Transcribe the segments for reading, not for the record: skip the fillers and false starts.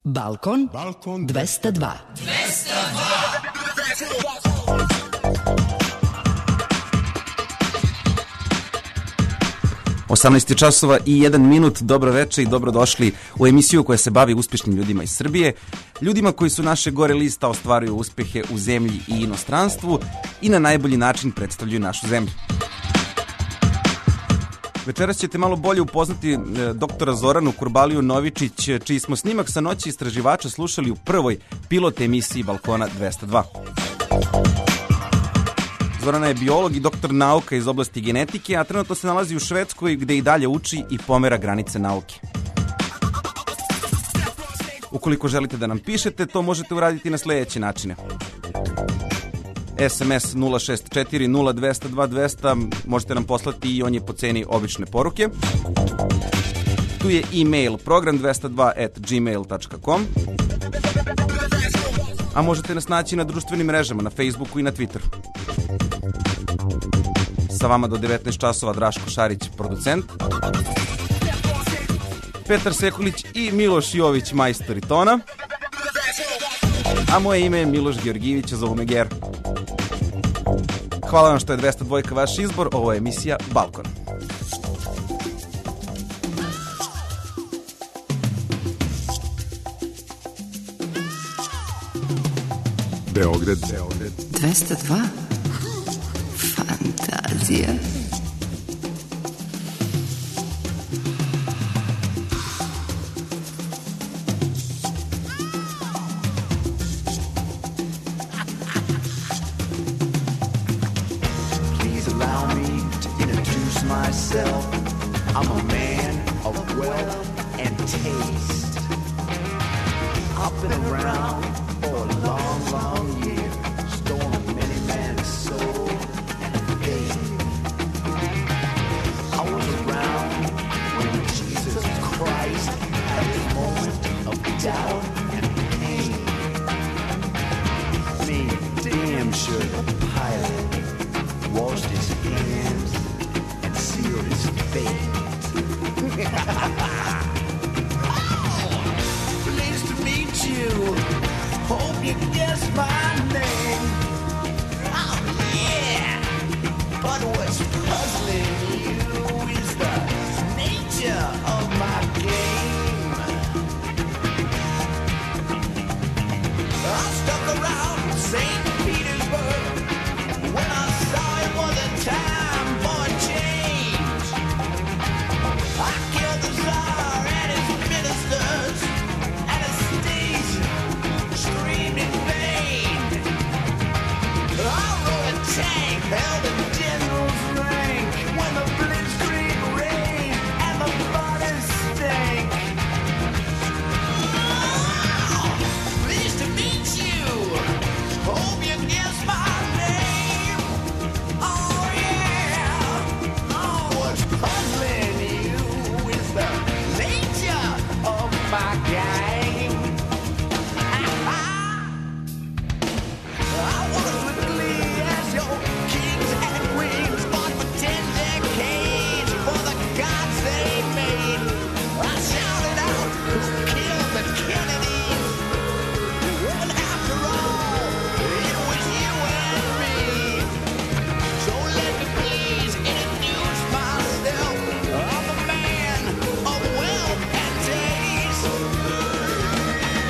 Balkon 202. 18 časova i 1 minut, dobro veče i dobrodošli u emisiju koja se bavi uspješnim ljudima iz Srbije, ljudima koji su naše gore lista, ostvaruju uspehe u zemlji i inostranstvu i na najbolji način predstavljaju našu zemlju. Večeras ćete malo bolje upoznati doktora Zoranu Kurbaliju Novičić, čiji smo snimak sa noći istraživača slušali u prvoj pilot emisiji Balkona 202. Zorana je biolog i doktor nauka iz oblasti genetike, a trenutno se nalazi u Švedskoj gde i dalje uči i pomera granice nauke. Ukoliko želite da nam pišete, to možete uraditi na sljedeće načine. SMS 064 0200 2200, možete nam poslati i on je po ceni obične poruke. Tu je e-mail program202@gmail.com, a možete nas naći na društvenim mrežama, na Facebooku i na Twitteru. Sa vama do 19 časova Draško Šarić, producent, Petar Sekulić i Miloš Jović, majstori tona, a moje ime je Miloš Georgijević, zovu me Ger. Hvala vam što je 202 vaš izbor, ovo je emisija Balkon. Beograd 202? Fantazija. Myself, I'm a man of wealth and taste. I've been around for a long, long year, stolen many men's soul and faith. I was around when Jesus Christ had his moment of doubt and pain. Me, damn sure the pilot washed his hands and sealed his fate. Pleased to meet you. Hope you guess my name. Oh yeah. But what's puzzling you is the nature of my game. I stuck around St. Petersburg when I saw it was a time for a change. I killed the Tsar and his ministers, Anastasia screamed in vain. I rode a tank, held a general's rank when the blitzkrieg rained and the body stank. Oh, pleased to meet you. Hope you guess my name. Oh yeah. Oh, what's puzzling you is the nature of my game. I was with glee as your kings and queens fought for 10 decades for the gods they made. I shouted out, who killed the Kennedys? And after all, it was you and me. So let me please introduce myself. I'm a man of wealth and taste.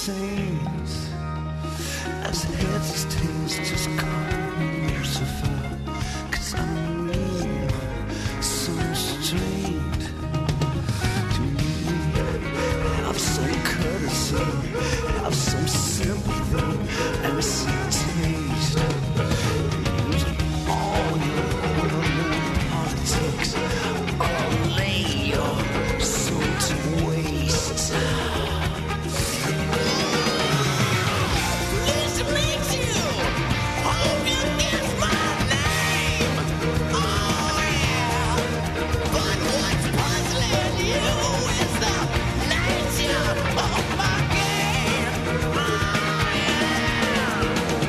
sings as heads, tails just come Lucifer. 'Cause I'm mean, so strange to me. Have some courtesy, have some sympathy and some taste. Use all your politics, or lay your soul to waste. This makes you hope you guess my name. Oh yeah, but what's puzzling you is the nature of my game. Oh yeah.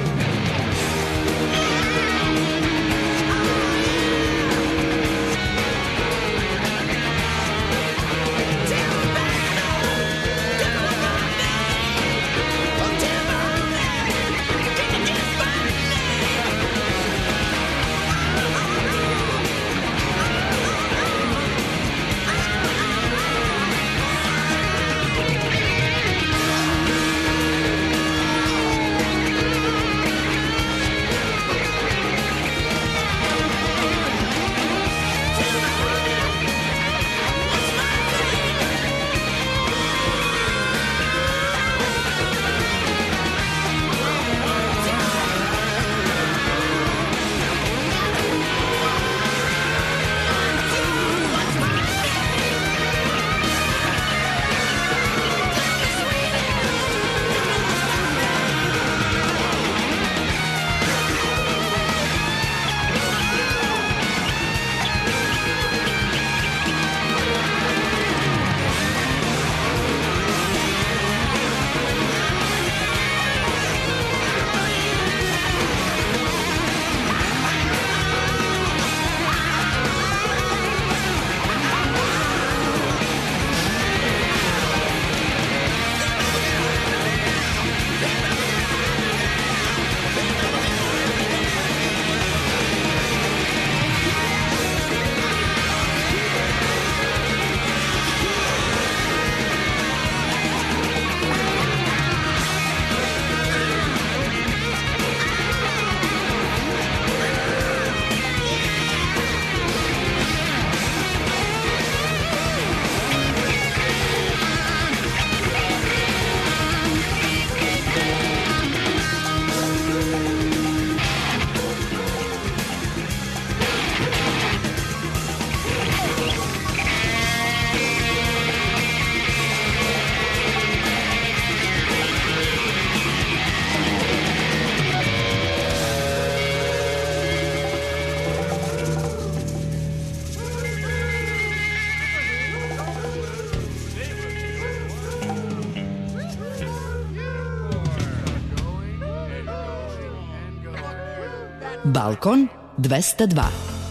Balkon 202.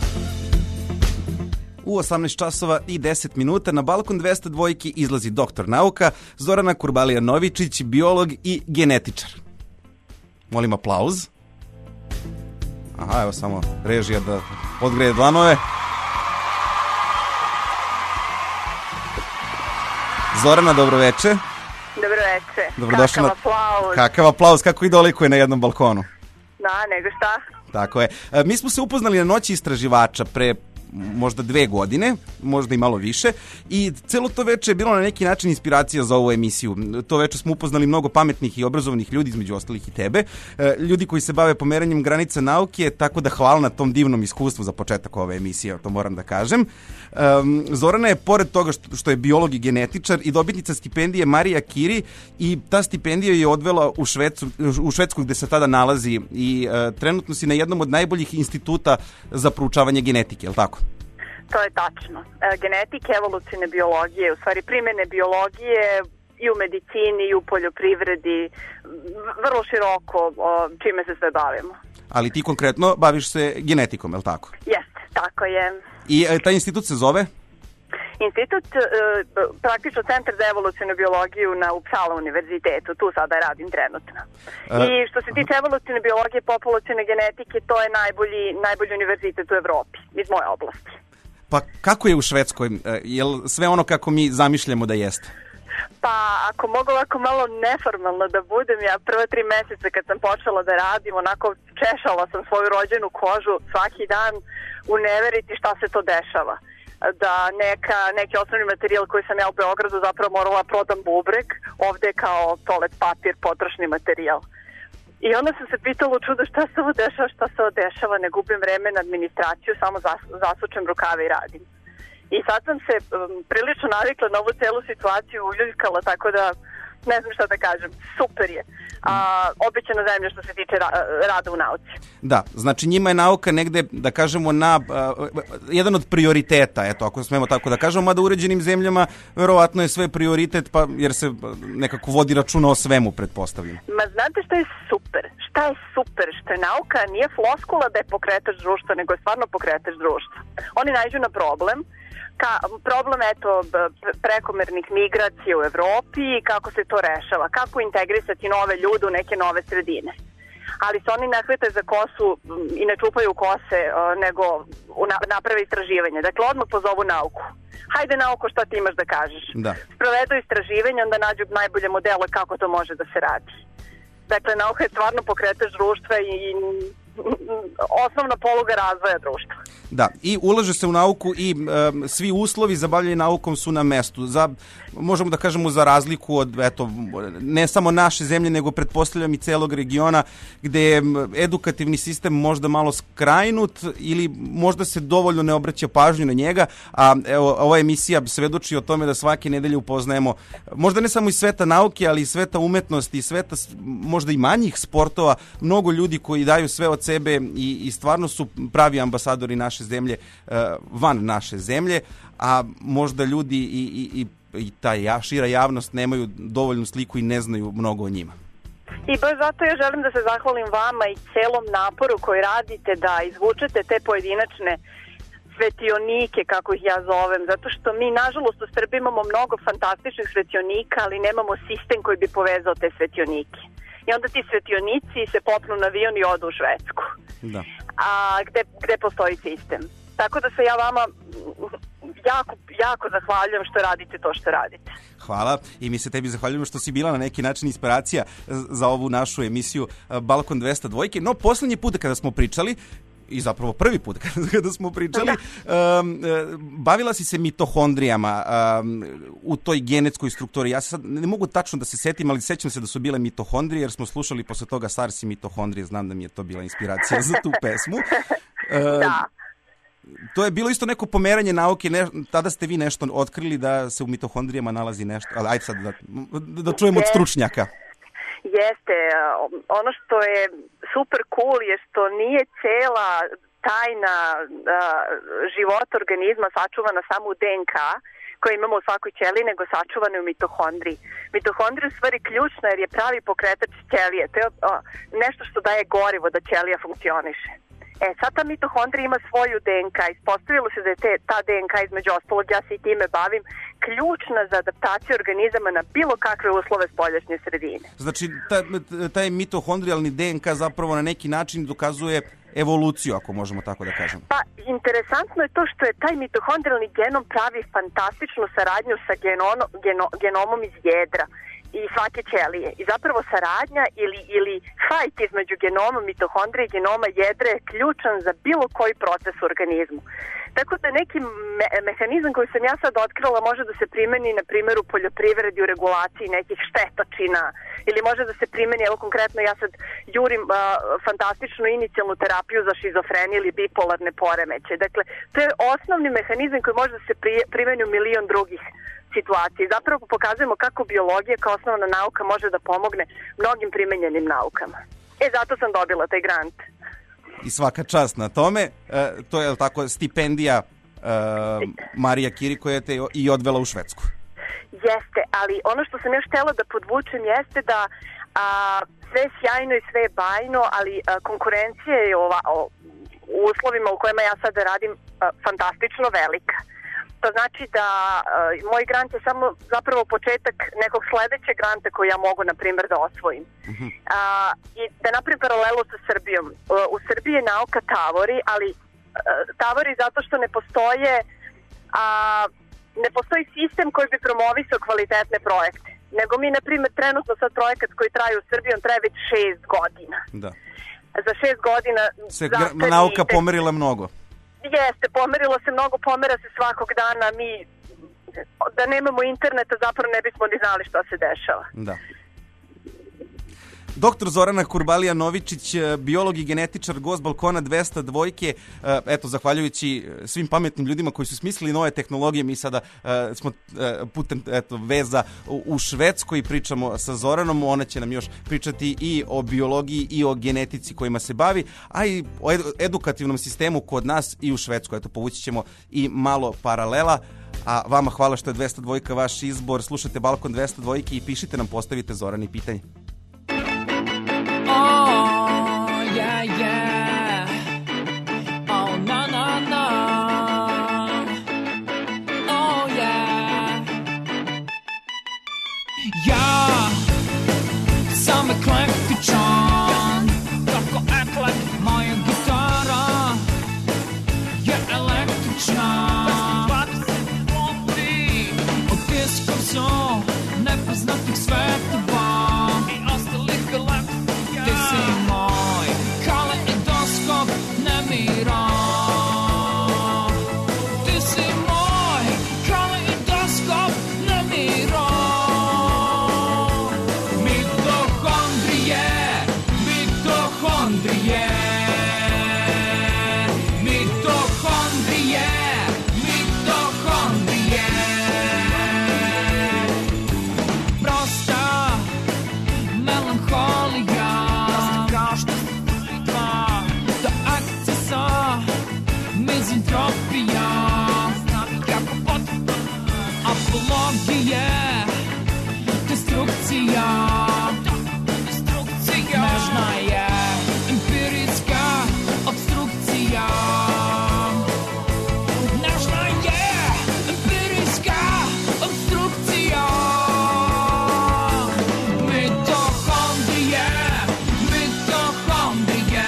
U 18 časova i 10 minuta na Balkon 202 izlazi doktor nauka Zorana Kurbalija-Novičić, biolog i genetičar. Molim aplauz. Aha, evo samo režija da odgreje dlanove. Zorana, dobroveče. Dobroveče. Dobrodošla. Kakav aplauz. Kakav aplauz, kako i dolikuje na jednom balkonu. Da, nego šta? Tako je. Mi smo se upoznali na Noći istraživača pre možda 2 godine, možda i malo više, i celo to veče je bilo na neki način inspiracija za ovu emisiju. To veče smo upoznali mnogo pametnih i obrazovanih ljudi, između ostalih i tebe, ljudi koji se bave pomeranjem granica nauke, tako da hvala na tom divnom iskustvu za početak ove emisije, to moram da kažem. Zorana je, pored toga što je biolog i genetičar, i dobitnica stipendije Marija Kiri, i ta stipendija je odvela u Švedsku gde se tada nalazi, i trenutno si na jednom od najboljih instituta za proučavanje genetike, je li tako? To je tačno. Genetike, evolucijne biologije, u stvari primjene biologije i u medicini i u poljoprivredi, vrlo široko čime se sve bavimo. Ali ti konkretno baviš se genetikom, je li tako? Jeste, tako je. I taj institut se zove? Institut, praktično Centar za evolucijnu biologiju na Uppsala univerzitetu, tu sada radim trenutno. I što se tiče evolucijne biologije, populacione genetike, to je najbolji univerzitet u Evropi, iz moje oblasti. Pa kako je u Švedskoj? Je li sve ono kako mi zamišljamo da jeste? Pa ako mogu ovako malo neformalno da budem, ja prva 3 meseca kad sam počela da radim, onako češala sam svoju rođenu kožu svaki dan u neveriti šta se to dešava. Da neki osnovni materijal koji sam ja u Beogradu zapravo morala prodam bubreg, ovde kao toalet papir, potrošni materijal. I onda sam se pitala u čudo šta se ovo dešava, ne gubim vreme na administraciju, samo zasučem rukave i radim. I sad sam se prilično navikla na ovu celu situaciju, uljuljkala, tako da ne znam šta da kažem, super je. Obećana zemlja što se tiče rada u nauci. Da, znači njima je nauka negde, da kažemo, jedan od prioriteta, eto, ako smemo tako da kažemo, mada u uređenim zemljama verovatno je sve prioritet, pa jer se nekako vodi računa o svemu, pretpostavljam. Ma znate šta je super? Šta je super? Što je nauka nije floskula da je pokretač društva, nego je stvarno pokretač društva. Oni naiđu na problem, problem prekomernih migracija u Evropi i kako se to rešava, kako integrisati nove ljude u neke nove sredine. Ali se oni ne hvete za kosu i ne čupaju kose, nego naprave istraživanje. Dakle, odmah pozovu nauku. Hajde nauko, šta ti imaš da kažeš? Da. Sprovedu istraživanje, onda nađu najbolje modele kako to može da se radi. Dakle, nauka je stvarno pokretač društva i osnovna poluga razvoja društva. Da, i ulaže se u nauku i svi uslovi za bavljanje naukom su na mestu. Možemo da kažemo za razliku od, eto, ne samo naše zemlje, nego pretpostavljam i celog regiona, gde je edukativni sistem možda malo skrajnut ili možda se dovoljno ne obraća pažnju na njega, a evo, ova emisija svedoči o tome da svake nedelje upoznajemo, možda ne samo iz sveta nauke, ali i sveta umetnosti, sveta možda i manjih sportova, mnogo ljudi koji daju sve od sebe i stvarno su pravi ambasadori naše zemlje van naše zemlje, a možda ljudi i ta šira javnost nemaju dovoljnu sliku i ne znaju mnogo o njima. I baš zato ja želim da se zahvalim vama i celom naporu koji radite da izvučete te pojedinačne svetionike, kako ih ja zovem, zato što mi, nažalost, u Srbiji imamo mnogo fantastičnih svetionika, ali nemamo sistem koji bi povezao te svetionike. I onda ti svetionici se popnu na avion i odu u Švedsku. Da. A gde postoji sistem. Tako da se ja vama jako zahvaljujem što radite to što radite. Hvala i mi se tebi zahvaljujemo što si bila na neki način inspiracija za ovu našu emisiju Balkon 202. No, poslednji put kada smo pričali, i zapravo prvi put kada smo pričali, bavila si se mitohondrijama u toj genetskoj strukturi. Ja sad ne mogu tačno da se setim, ali sećam se da su bile mitohondrije, jer smo slušali posle toga Sarsi mitohondrije, znam da mi je to bila inspiracija za tu pesmu. Da. To je bilo isto neko pomeranje nauke, tada ste vi nešto otkrili da se u mitohondrijama nalazi nešto, ali ajde sad da čujemo od stručnjaka. Jeste, ono što je super cool je što nije cela tajna života organizma sačuvana samo u DNK koje imamo u svakoj ćeliji, nego sačuvana u mitohondriji. Mitohondrija je u stvari ključna jer je pravi pokretač ćelije. To je nešto što daje gorivo da ćelija funkcioniše. Sad ta mitohondrija ima svoju DNK. Ispostavilo se da je ta DNK, između ostalog, ja se i time bavim, ključna za adaptaciju organizama na bilo kakve uslove spoljašnje sredine. Znači, taj mitohondrijalni DNK zapravo na neki način dokazuje evoluciju, ako možemo tako da kažemo. Pa, interesantno je to što je taj mitohondrijalni genom pravi fantastičnu saradnju sa genomom iz jedra i svake ćelije. I zapravo saradnja ili fajt između genoma mitohondrije i genoma jedra je ključan za bilo koji proces u organizmu. Tako da neki mehanizam koji sam ja sad otkrila može da se primeni na primjer u poljoprivredi, u regulaciji nekih štetočina, ili može da se primeni, evo konkretno ja sad jurim fantastičnu inicijalnu terapiju za šizofreniju ili bipolarne poremeće. Dakle, to je osnovni mehanizam koji može da se primeni u milion drugih situacije. Zapravo pokazujemo kako biologija kao osnovna nauka može da pomogne mnogim primenjenim naukama. Zato sam dobila taj grant. I svaka čast na tome. To je tako stipendija Marija Kiri koja te i odvela u Švedsku. Jeste, ali ono što sam još htjela da podvučem jeste da sve je sjajno i sve je bajno, ali konkurencija je u uslovima u kojima ja sada radim fantastično velika. To znači da moj grant je samo zapravo početak nekog sledećeg granta koji ja mogu, na primjer, da osvojim. I da napravim paralelu sa Srbijom. U Srbiji je nauka tavori, ali tavori zato što ne postoje ne postoji sistem koji bi promovisao kvalitetne projekte. Nego mi, na primjer, trenutno sad projekat koji traje u Srbiji, on traje već 6 godina. Da. Za 6 godina... Se nauka pomerila mnogo. Jeste, pomerilo se mnogo, pomera se svakog dana. Mi, da nemamo interneta, zapravo ne bismo ni znali što se dešava. Da. Doktor Zorana Kurbalija-Novičić, biolog i genetičar, gost Balkona 202. Eto, zahvaljujući svim pametnim ljudima koji su smislili nove tehnologije, mi sada smo putem veza u Švedskoj, pričamo sa Zoranom, ona će nam još pričati i o biologiji i o genetici kojima se bavi, a i o edukativnom sistemu kod nas i u Švedskoj. Eto, povući ćemo i malo paralela. A vama hvala što je 202 vaš izbor. Slušajte Balkon 202 i pišite nam, postavite Zorani pitanje. Oh, yeah, yeah. Oh, no, no, no. Oh, yeah. Ja sam eklektičan, kako eklek moja gitara je električna. 20 lombi od diskursu nepoznatih svetova i ostalih galaktika. Ti si moj kaleidoskop nemira. Ti si moj kaleidoskop nemira. Mitohondrije, mitohondrije, mitohondrije, mitohondrije. Prosta melanholija, da akcesa mizantropija, jako potrebno apologije, destrukcija, nežna je empirijska obstrukcija. Nežna je empirijska obstrukcija. Mitohondrije, mitohondrije,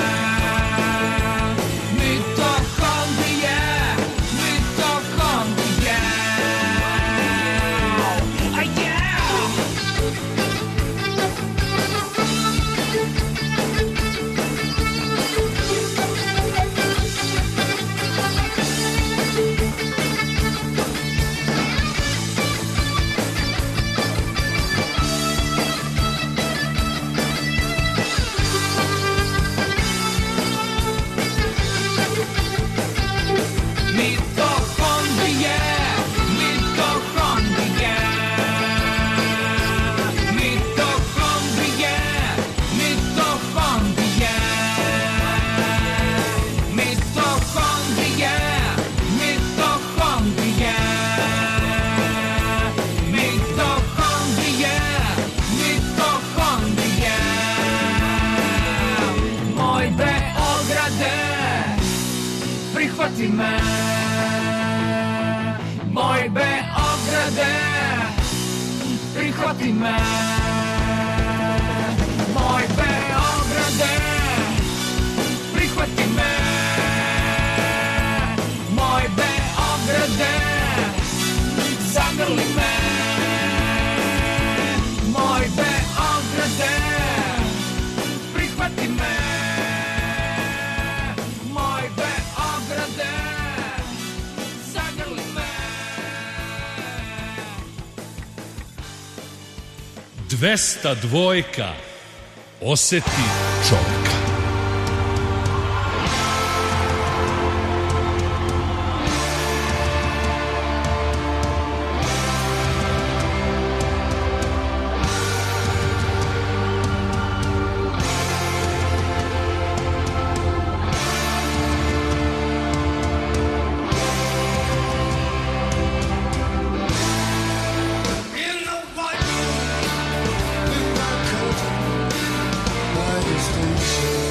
mitohondrije, mitohondrije. Ah, yeah! Mitohondrije, mitohondrije, mitohondrije, mitohondrije, mitohondrije, mitohondrije, mitohondrije, mitohondrije. Moj Beograde, prihvati me. Moj Beograde, prihvati me. Moj Beograde, prihvati me. Moj Beograde, zagrli me. Moj Beograde, prihvati me. Moj Beograde, zagrli me. 202. Oseti čovjeka. In the white room, in my coat, by the station.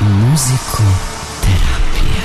Muzikoterapija.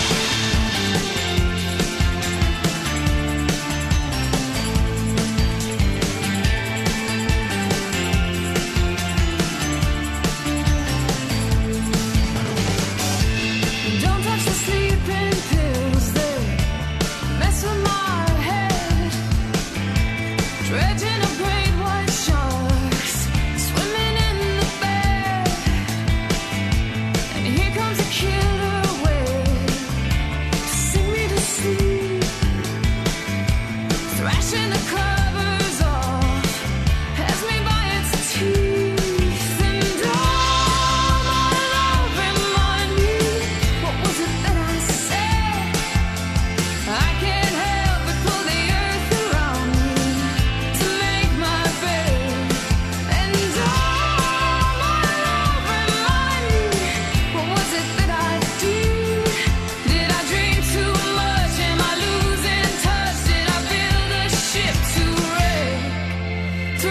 Don't touch the sleeping pills, they mess with my head. Dredging up great white sharks, swimming in the bed. And here comes a killer whale to sing me to sleep. Thrashing the covers off, has me by its teeth. And all my love remind me, what was it that I said? I can't help but pull the earth around me to make my bed. And all my love remind me, what was it that I did? Did I dream too much? Am I losing touch? Did I build a ship to wreck? To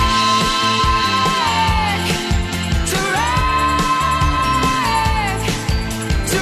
wreck, to wreck, to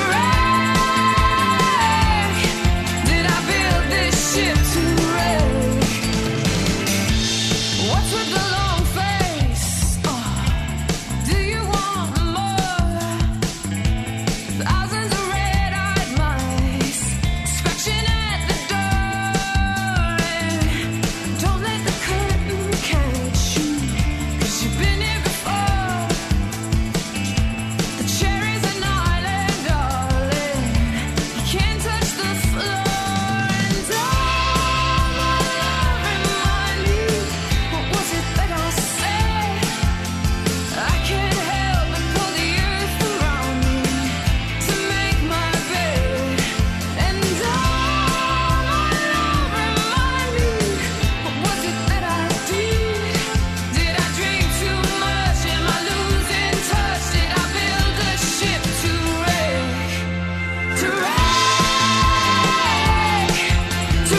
wreck. Did I build this ship to wreck? What's with the long face? Oh, do you want more? Thousands of red-eyed mice scratching at the door. And don't let the curtain catch you, 'cause you've been here before. The cherry's an island, darling. You can't touch the floor. And all my love remind me, what was it that I said? I can't help but pull the earth around me to make my bed. And all my love remind me, what was it that I did? Did I dream too much? Am I losing touch? Did I build a ship to wreck? To wreck, to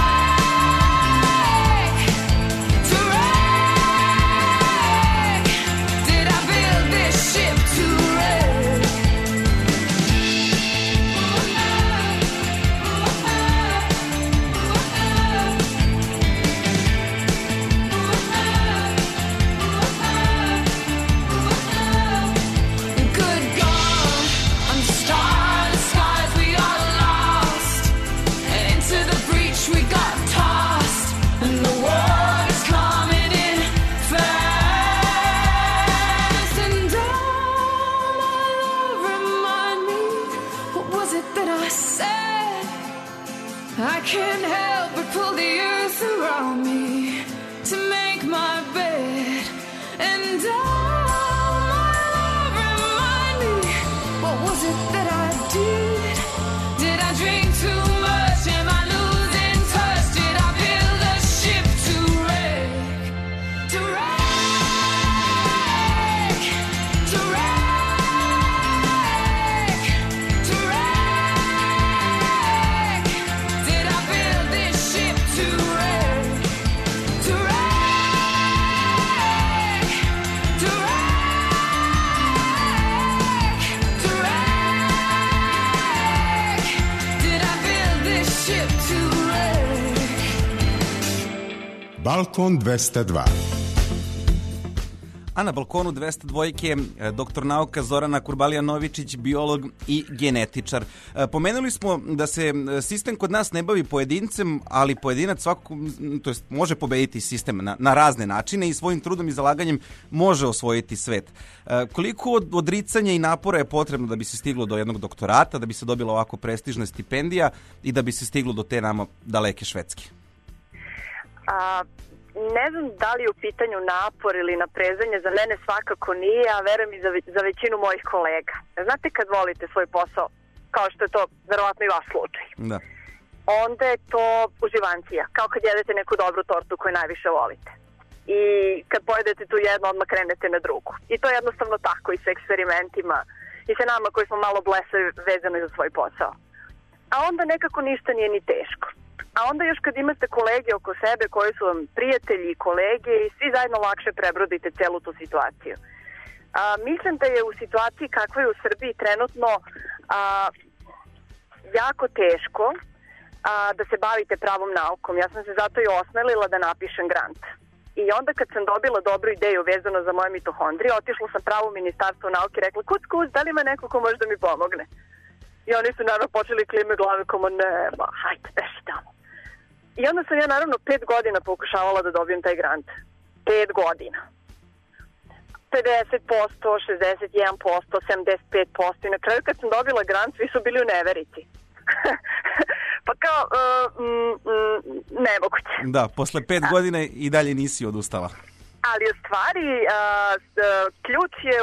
wreck, to wreck. Did I build this ship to wreck? Good God, on the starless skies we got lost, and into the breach we got tossed, and the water's coming in fast. And all my love remind me, what was it that I said? I can't help but pull the earth around me to make my bed. And all my love remind me, what was it that I did? Did I drink too much? Am I losing touch? Did I build a ship to wreck? To wreck, to wreck, to wreck. Did I build this ship to wreck? To wreck, to wreck, to wreck. Did I build this ship to wreck? Balkon 202. A na balkonu 202 doktor nauka Zorana Kurbalija-Novičić, biolog i genetičar. Pomenuli smo da se sistem kod nas ne bavi pojedincem, ali pojedinac svakako, to jest može pobediti sistem na razne načine i svojim trudom i zalaganjem može osvojiti svet. Koliko odricanja i napora je potrebno da bi se stiglo do jednog doktorata, da bi se dobila ovako prestižna stipendija i da bi se stiglo do te nama daleke Švedske? Ne znam da li je u pitanju napor ili naprezanje, za mene svakako nije, a verujem i za većinu mojih kolega. Znate kad volite svoj posao, kao što je to verovatno i vaš slučaj, Da. onda je to uživancija, kao kad jedete neku dobru tortu koju najviše volite. I kad pojedete tu jednu, odmah krenete na drugu. I to je jednostavno tako i sa eksperimentima i sa nama koji smo malo blesavi vezani za svoj posao. A onda nekako ništa nije ni teško. A onda još kad imate kolege oko sebe koji su vam prijatelji i kolege i svi zajedno lakše prebrodite celu tu situaciju. Mislim da je u situaciji kakva je u Srbiji trenutno jako teško da se bavite pravom naukom. Ja sam se zato i osmelila da napišem grant. I onda kad sam dobila dobru ideju vezano za moje mitohondrije, otišla sam pravo u Ministarstvo nauke i rekla, kuc, da li ima neko ko može da mi pomogne? I oni su naravno počeli klime glave kao, nema, hajde, beši tamo. I onda sam ja naravno 5 godina pokušavala da dobijem taj grant. 5 godina. 50%, 61%, 75% i na kraju kad sam dobila grant, svi su bili u neverici. Pa kao, nemoguće. Da, posle 5 godina i dalje nisi odustala. Ali u stvari ključ je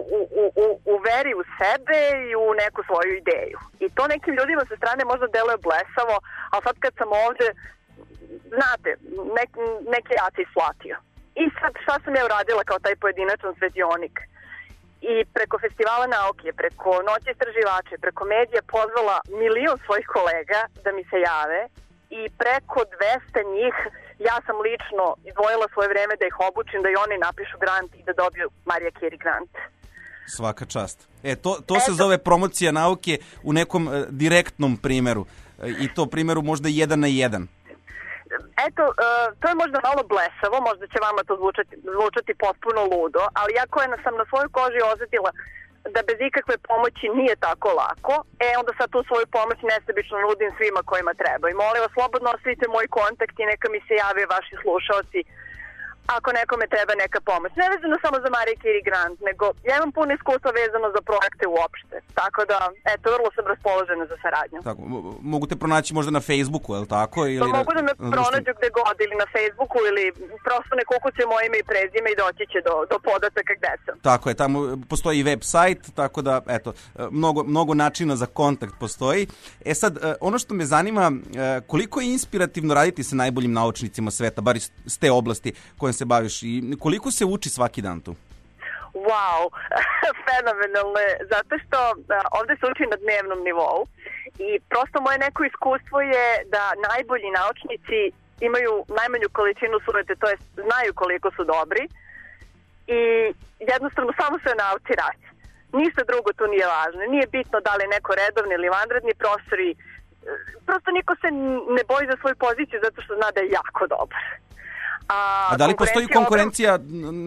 u veri u sebe i u neku svoju ideju. I to nekim ljudima sa strane možda deluje blesavo, ali sad kad sam ovde, znate, neki jaci shvatio. I sad šta sam ja uradila kao taj pojedinačan svetionik? I preko festivala nauke, preko noći istraživače, preko medija pozvala 1.000.000 svojih kolega da mi se jave i preko 200 njih ja sam lično izdvojila svoje vreme da ih obučim, da i oni napišu grant i da dobiju Marija Curie grant. Svaka čast. To se zove promocija nauke u nekom direktnom primeru. I to primeru možda 1 na 1. Eto, to je možda malo blesavo, možda će vama to zvučati potpuno ludo, ali ja koja sam na svojoj koži osetila da bez ikakve pomoći nije tako lako, onda sad tu svoju pomoć nesebično nudim svima kojima treba. I molim vas, slobodno ostavite moj kontakt i neka mi se jave vaši slušaoci ako nekome treba neka pomoć. Ne vezano samo za Marija Curie grant, nego ja imam puno iskustva vezano za projekte uopšte. Tako da, eto, vrlo sam raspoložena za saradnju. Tako, mogu te pronaći možda na Facebooku, je li tako? Ili pa mogu da me pronađu gde god, ili na Facebooku, ili prosto ne kukuće moje ime i prezime i doći će do podataka gde sam. Tako je, tamo postoji web sajt, tako da, eto, mnogo načina za kontakt postoji. Sad, ono što me zanima, koliko je inspirativno raditi sa najboljim naučnicima sveta, bar iz te oblasti kojom se baviš i koliko se uči svaki dan tu? Wow, fenomenalno je, zato što ovde se uči na dnevnom nivou i prosto moje neko iskustvo je da najbolji naučnici imaju najmanju količinu surete, to jest znaju koliko su dobri i jednostavno samo se nauči raditi. Ništa drugo tu nije važno, nije bitno da li je neko redovni ili vanredni profesor i prosto niko se ne boji za svoju poziciju zato što zna da je jako dobar. A da li postoji konkurencija,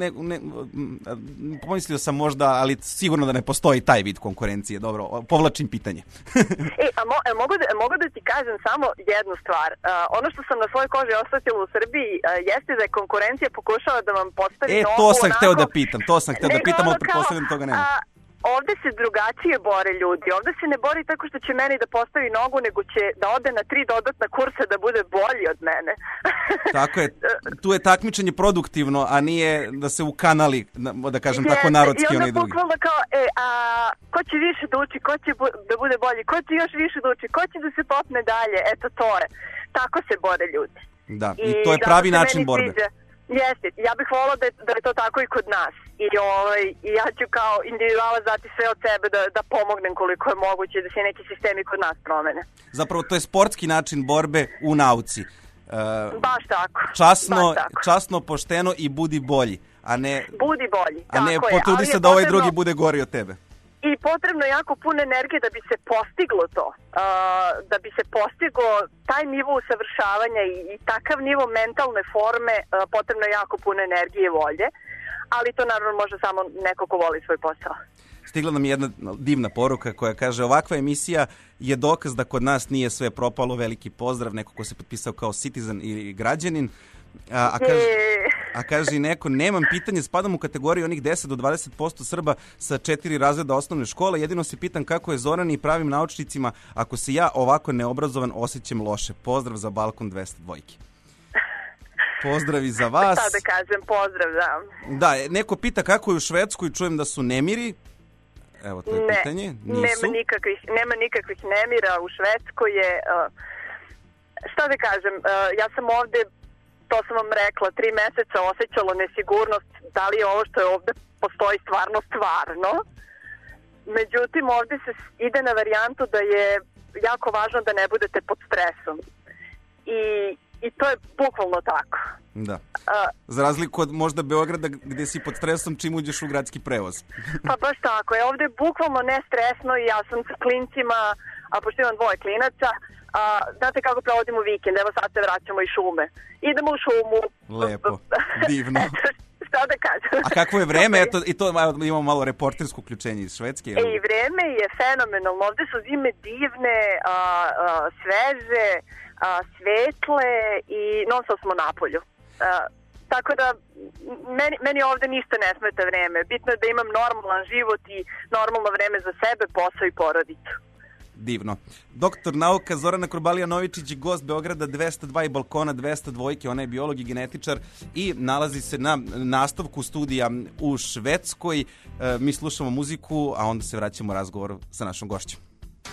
pomislio sam možda, ali sigurno da ne postoji taj vid konkurencije, dobro, povlačim pitanje. Mogu da ti kažem samo jednu stvar, ono što sam na svojoj koži osetila u Srbiji jeste da je konkurencija pokušala da vam postavi nogu to sam hteo da pitam, ali pretpostavljam toga nema. Ovde se drugačije bore ljudi. Ovde se ne bori tako što će meni da postavi nogu, nego će da ode na 3 dodatna kursa da bude bolji od mene. Tako je. Tu je takmičenje produktivno, a nije da se ukanali, da kažem tako, narodski onaj drugi. I onda bukvalno kao, ko će više da uči, ko će da bude bolji, ko će još više da uči, ko će da se popne dalje. Eto, to je. Tako se bore ljudi. Da, i to je pravi način borbe. Jeste, ja bih volila da je to tako i kod nas. I ja ću kao individualac dati sve od sebe da pomognem koliko je moguće da se neki sistemi kod nas promene. Zapravo to je sportski način borbe u nauci. Baš tako. Časno, pošteno i budi bolji. Budi bolji, a ne potrudi se da ovaj drugi bude gori od tebe. I potrebno je jako puno energije da bi se postiglo to. Da bi se postiglo taj nivo usavršavanja i takav nivo mentalne forme, potrebno je jako puno energije i volje. Ali to naravno može samo neko ko voli svoj posao. Stigla nam je jedna divna poruka koja kaže: ovakva emisija je dokaz da kod nas nije sve propalo. Veliki pozdrav, neko ko se potpisao kao citizen ili građanin. A kaže neko, nemam pitanje, spadam u kategoriju onih 10 do 20% Srba sa 4 razreda osnovne škole, jedino se pitam kako je Zorani i pravim naučnicima ako se ja ovako neobrazovan osjećam loše. Pozdrav za Balkon 202. Pozdrav i za vas. Šta da kažem, pozdrav, da. Da, neko pita kako je u Švedskoj, čujem da su nemiri. Evo, to je pitanje. Nisu. Nema nikakvih nemira u Švedskoj je. Šta da kažem, ja sam ovde, to sam vam rekla, 3 meseca osjećala nesigurnost da li je ovo što je ovde postoji stvarno. Međutim, ovde se ide na varijantu da je jako važno da ne budete pod stresom. I to je bukvalno tako. Da. Za razliku od možda Beograda gde si pod stresom čim uđeš u gradski prevoz. Pa baš tako je, ovde je bukvalno nestresno i ja sam sa klincima, a pošto imam 2 klinaca, znate kako provodimo vikend, evo sad se vraćamo iz šume. Idemo u šumu. Lepo, divno. Šta da kažem. A kakvo je vreme? Eto, i to imamo malo reportersko uključenje iz Švedske. I vreme je fenomenalno. Ovde su zime divne, sveže, svetle i non stop smo napolju. Tako da meni ovde ništa ne smeta vreme. Bitno je da imam normalan život i normalno vreme za sebe, posao i porodicu. Divno. Doktor nauka Zorana Kurbalija-Novičić je gost Beograda 202 i Balkona 202. Ona je biolog i genetičar i nalazi se na nastavku studija u Švedskoj. Mi slušamo muziku, a onda se vraćamo razgovor sa našom gošćom.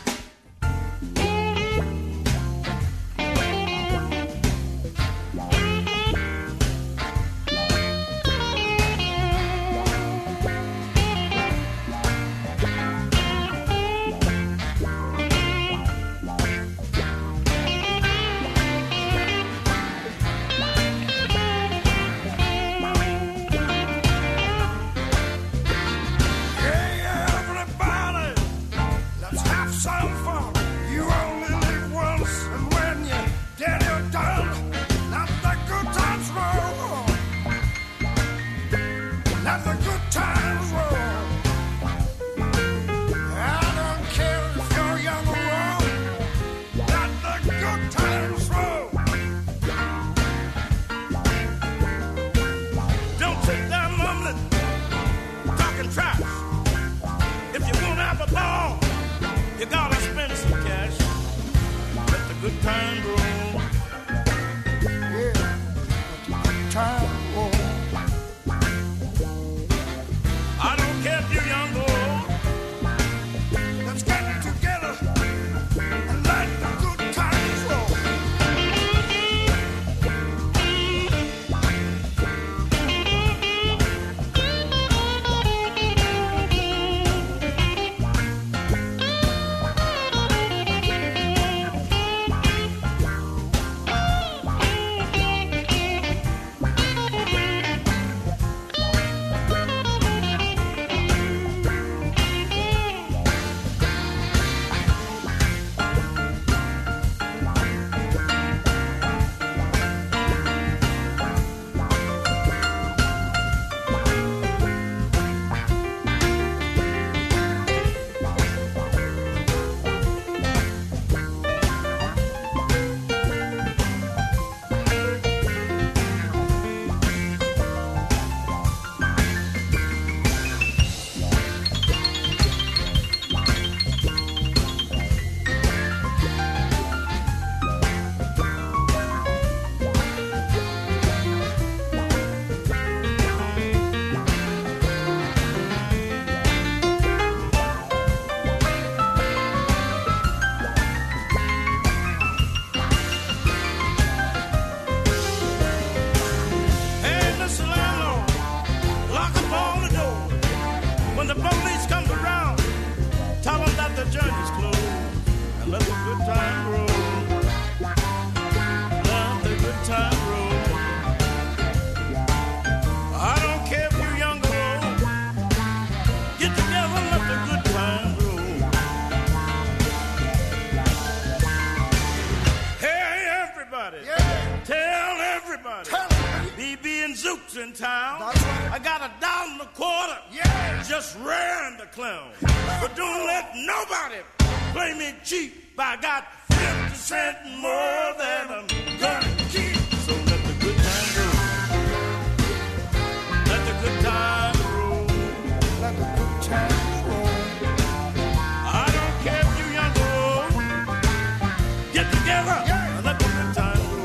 In town, I got $1.25. Just ran the clown. But don't let nobody play me cheap. I got 50 cents more than I'm gonna keep. So let the good time go. Let the good time roll. Let the good time roll. I don't care if you young or old. Get together and let the good time roll.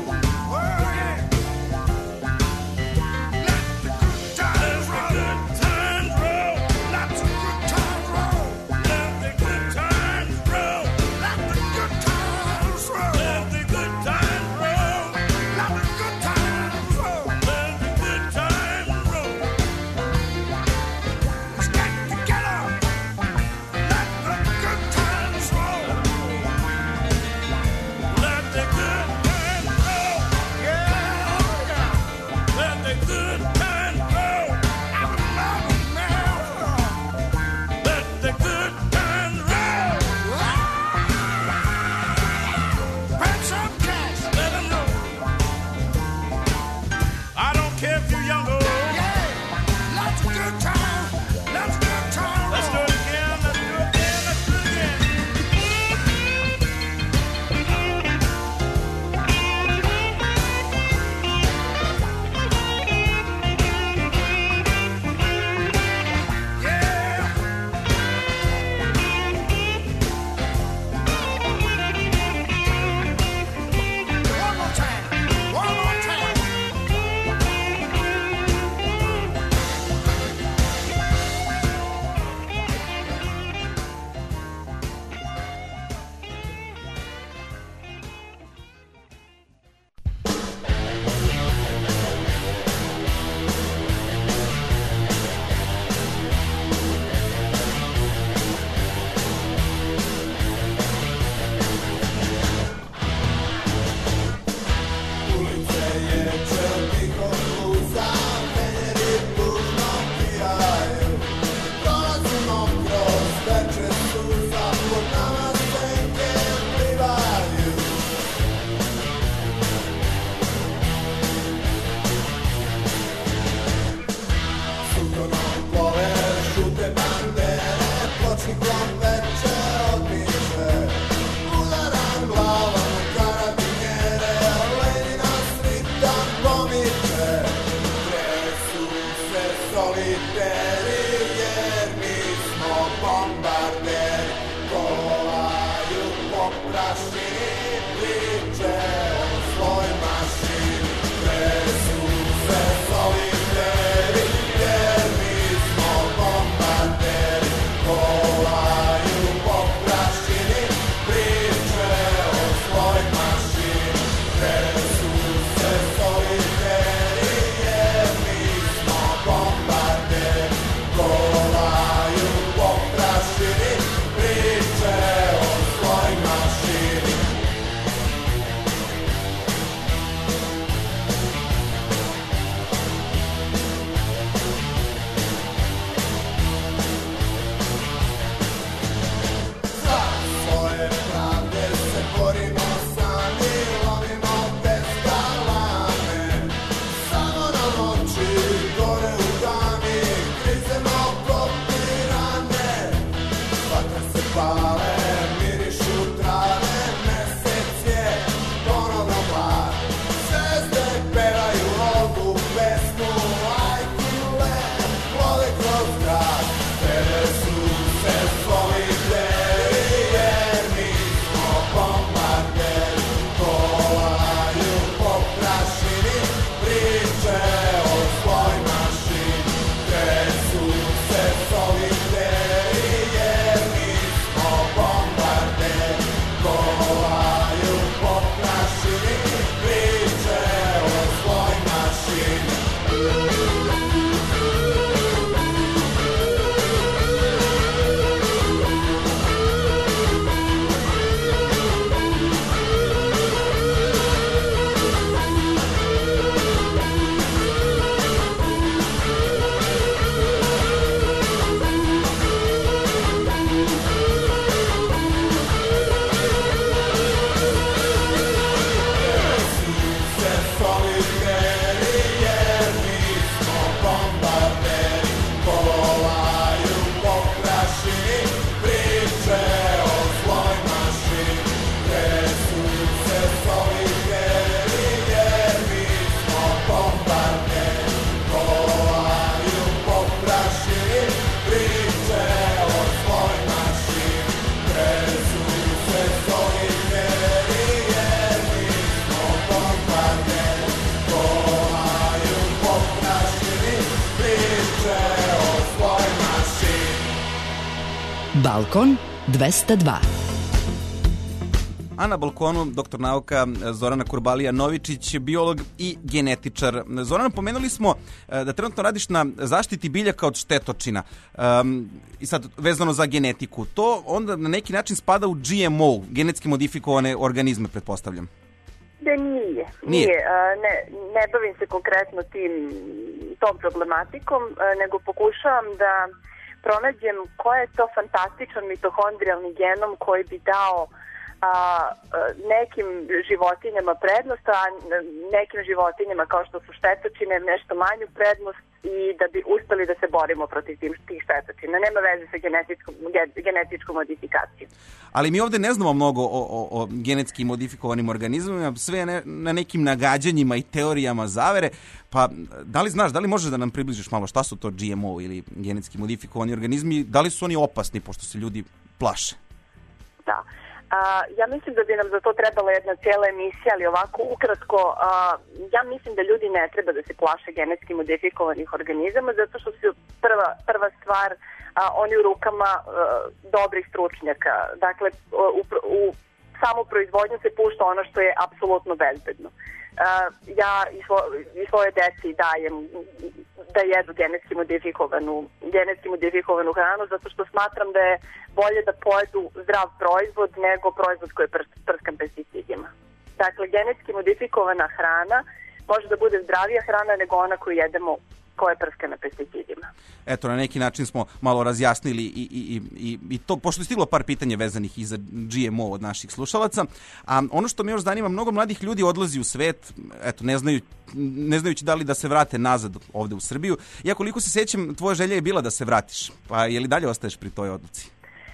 pale, mirišu trave, mesec je ponovno mlad. Zvezde pevaju ovu pesmu, ajkule, vole kroz grad. Tebe su se solideri, jer mi smo bombarderi. Kolaju po prašini, priče o svoj mašini. Tresu se solideri, jer mi smo bombarderi. Kolaju po prašini, priče o svoj mašini. Se solideri, jer mi smo bombarderi. Kolaju po prašini, priče o svoj mašini. Tresu se solideri, jer mi smo bombarderi. Kolaju po prašini, priče o svoj mašini. Tresu se solideri, jer mi smo bombarderi. Kolaju po prašini, priče o svoj mašini. Balkon 202. A na balkonu doktor nauka Zorana Kurbalija-Novičić, biolog i genetičar. Zorana, pomenuli smo da trenutno radiš na zaštiti biljaka od štetočina. I sad, vezano za genetiku, to onda na neki način spada u GMO, genetski modifikovane organizme, pretpostavljam. Da nije. Ne bavim se konkretno tom problematikom, nego pokušavam da pronađem koji je to fantastičan mitohondrijalni genom koji bi dao nekim životinjama prednost, a nekim životinjama kao što su štetočine nešto manju prednost i da bi uspeli da se borimo protiv tih štetočina. Nema veze sa genetičkom modifikacijom. Ali mi ovde ne znamo mnogo o genetski modifikovanim organizmima, sve je na nekim nagađanjima i teorijama zavere, pa da li znaš, da li možeš da nam približiš malo šta su to GMO ili genetski modifikovani organizmi, da li su oni opasni pošto se ljudi plaše? Da. Ja mislim da bi nam za to trebala jedna cijela emisija, ali ovako ukratko, ja mislim da ljudi ne treba da se plaše genetski modifikovanih organizama, zato što su prva stvar oni u rukama dobrih stručnjaka. Dakle, u samu proizvodnju se pušta ono što je apsolutno bezbedno. Ja i svoje deci dajem da jedu genetski modifikovanu hranu, zato što smatram da je bolje da pojedu zdrav proizvod nego proizvod koji je prskan pesticidima. Dakle, genetski modifikovana hrana može da bude zdravija hrana nego ona koju jedemo koja je prskana pesticidima. Eto, na neki način smo malo razjasnili i to, pošto je stiglo par pitanja vezanih i za GMO od naših slušalaca, a ono što me još zanima, mnogo mladih ljudi odlazi u svet, eto, ne znajući da li da se vrate nazad ovde u Srbiju. Ja koliko se sećam, tvoja želja je bila da se vratiš, pa je li dalje ostaješ pri toj odluci?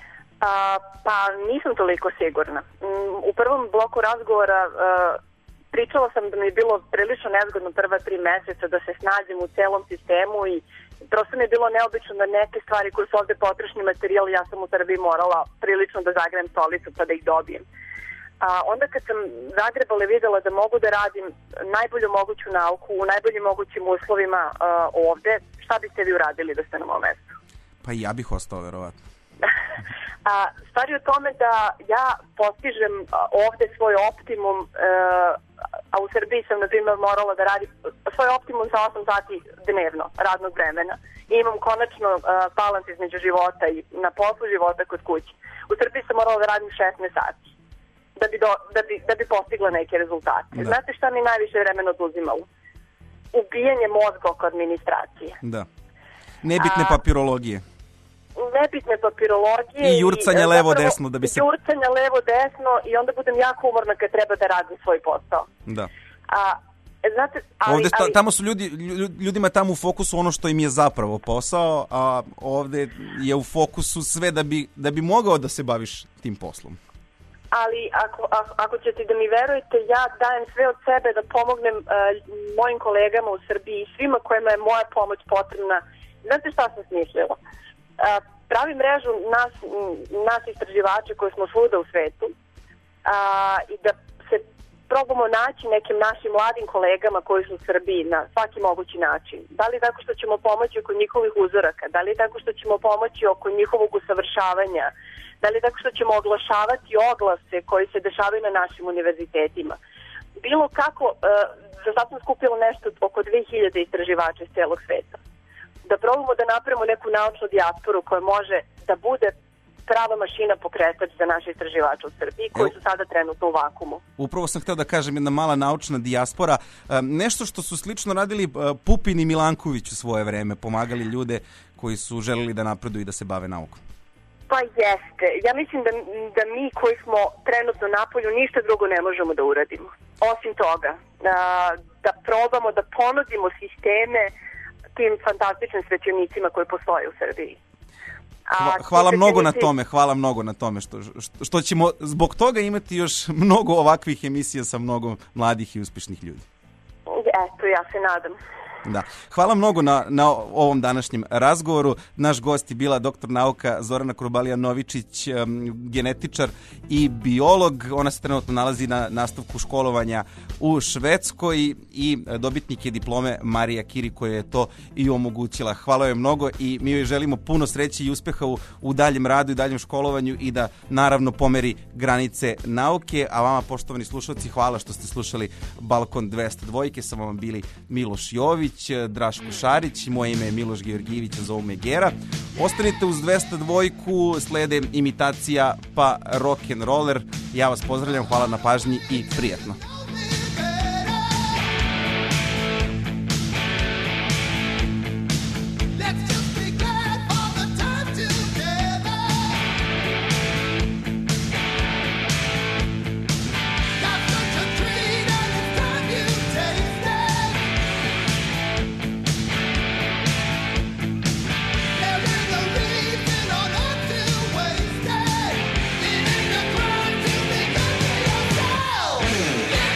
Pa nisam toliko sigurna. U prvom bloku razgovora pričala sam da mi je bilo prilično nezgodno prva 3 meseca da se snađem u celom sistemu i prosto mi je bilo neobično da neke stvari koje su ovde potrošni materijal, ja sam u Srbiji morala prilično da zagrem stolicu pa da ih dobijem. Onda kad sam zagrebala i videla da mogu da radim najbolju moguću nauku u najboljim mogućim uslovima ovde, šta biste vi uradili da ste na mom mestu? Pa i ja bih ostao, verovatno. Stvar je u tome da ja postižem ovde svoj optimum, a u Srbiji sam, na primjer, morala da radim svoj optimum sa 8 sati dnevno radnog vremena. I imam konačno balans između života i na poslu života kod kuće. U Srbiji sam morala da radim 16 sati da bi postigla neke rezultate. Da. Znate šta mi najviše vremena oduzimalo? Ubijanje mozga oko administracije. Da. Nebitne papirologije. Nebitne papirologije i jurcanja levo-desno da bi se... Jurcanja levo-desno i onda budem jako umorna kad treba da radim svoj posao. Da. Znate, Tamo su ljudima tamo u fokusu ono što im je zapravo posao, a ovde je u fokusu sve da bi mogao da se baviš tim poslom. Ali ako ćete da mi verujete, ja dajem sve od sebe da pomognem mojim kolegama u Srbiji i svima kojima je moja pomoć potrebna. Znate šta sam smislila? Pravi mrežu nas istraživača koji smo svuda u svetu i da se probamo naći nekim našim mladim kolegama koji su u Srbiji na svaki mogući način. Da li tako što ćemo pomoći oko njihovih uzoraka, da li tako što ćemo pomoći oko njihovog usavršavanja, da li tako što ćemo oglašavati oglase koji se dešavaju na našim univerzitetima. Bilo kako, za sad sam skupila nešto oko 2000 istraživača iz celog sveta. Da probamo da napravimo neku naučnu dijasporu koja može da bude prava mašina pokretač za naše istraživače u Srbiji koji su sada trenutno u vakumu. Upravo sam hteo da kažem, jedna mala naučna dijaspora. Nešto što su slično radili Pupin i Milanković u svoje vreme, pomagali ljude koji su želeli da napreduju i da se bave naukom. Pa jeste. Ja mislim da mi koji smo trenutno na polju ništa drugo ne možemo da uradimo. Osim toga, da probamo da ponudimo sisteme tim fantastičnim svetionicima koji postoje u Srbiji. Hvala mnogo na tome što ćemo zbog toga imati još mnogo ovakvih emisija sa mnogo mladih i uspješnih ljudi. Eto, ja se nadam. Da. Hvala mnogo na ovom današnjem razgovoru. Naš gost je bila doktor nauka Zorana Kurbalija-Novičić, genetičar i biolog. Ona se trenutno nalazi na nastavku školovanja u Švedskoj i dobitnik je diplome Marija Kiri koja je to i omogućila. Hvala joj mnogo i mi joj želimo puno sreće i uspeha u daljem radu i daljem školovanju i da naravno pomeri granice nauke. A vama, poštovani slušalci, hvala što ste slušali Balkon 202. Sa vama bili Miloš Jović, Draško Šarić, moje ime je Miloš Georgijević, zovu me Gera. Ostanite uz 202, slede imitacija pa rock'n'roller. Ja vas pozdravljam, hvala na pažnji i prijatno. Yeah.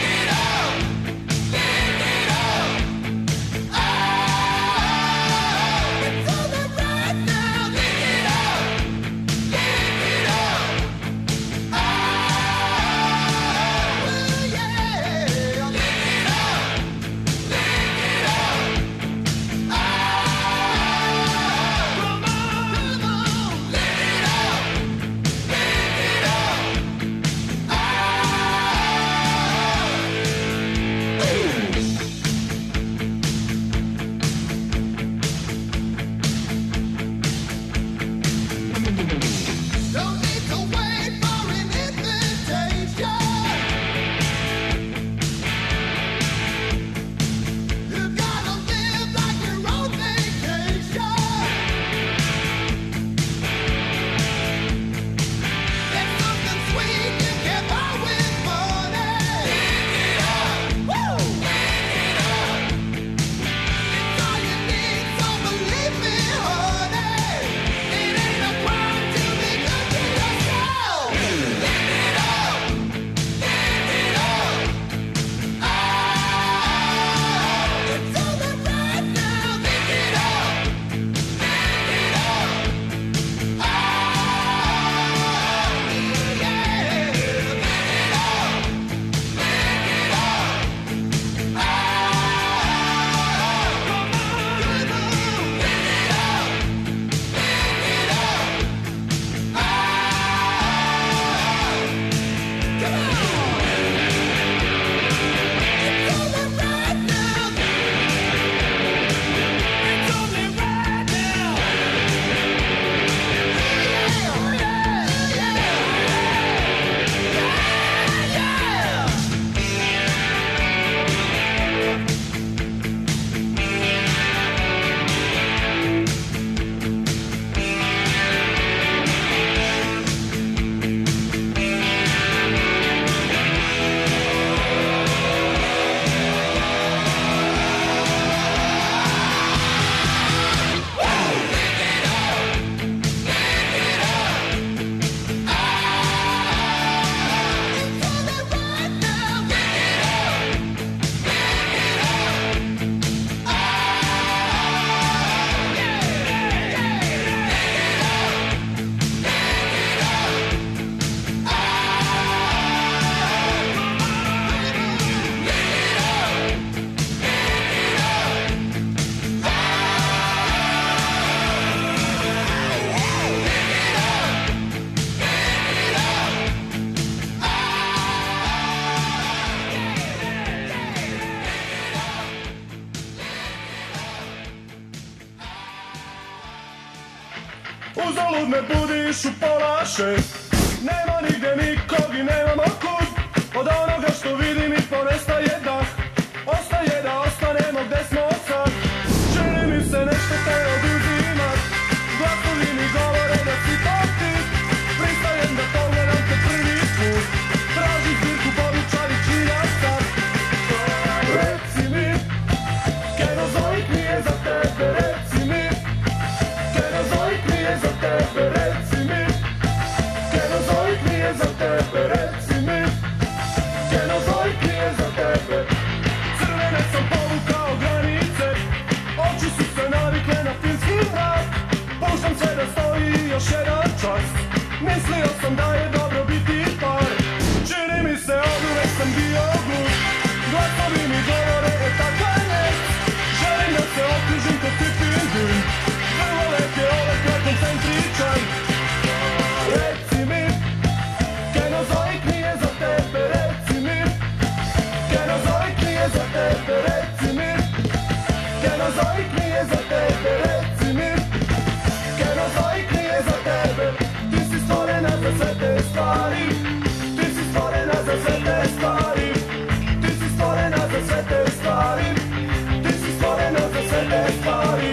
Uzalud me budiš u 5:30. Nema nigde nikog i nemamo kud. Od onoga što vidim i ponestaje dah. Ostaje da ostanemo gde smo sad. Čini mi se nešto te oduzimat. Glasovi mi govore da si to ti. Pristajem da pogledam te prvi put. Tražim zbirku Bobi Čarićina sad. Reci mi, Kenozoik mi je za tebe. Reci mi, Kenozoik mi je za tebe. Reci mi, Kenozoik mi je za tebe. Reci mi, Kenozoik mi je za tebe. Crvene sam povukao granice. Oči su se navikle na filmski mrak. Puštam se da stoji još jedan čas. Mislio sam da je dobro biti par. Čini mi se oduvek sam bio glup. Glasovi mi govore takva je nest. Želim da se okružim kod Tipin Dun. Vrlo lep je ovaj kraj koncentričan. Reci mi, Kenozoik mi je za tebe. Reci mi, Kenozoik mi je za tebe. Reci mi, Kenozoik mi je za tebe. Reci mi, Kenozoik mi je za tebe. Ti si stvorena za sve te stvari. Ti si stvorena za sve te stvari. Ti si stvorena za sve te stvari. Ti si stvorena za sve te stvari.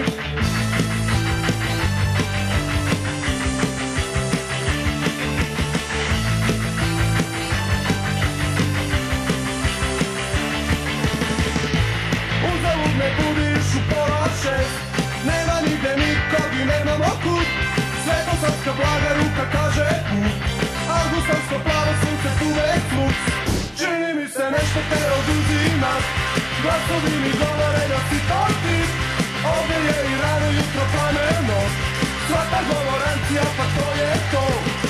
Uzalud me budiš u 5:30. Nema nigde nikog i nemamo kud. Svetosavska blaga ruka kaže put. Augustovsko plavo sunce uvek plus. Čini mi se nešto te oduzima. Glasovi mi govore da si to ti. Ovdje je i rano jutro plameno. Svaka govorancija pa to je to.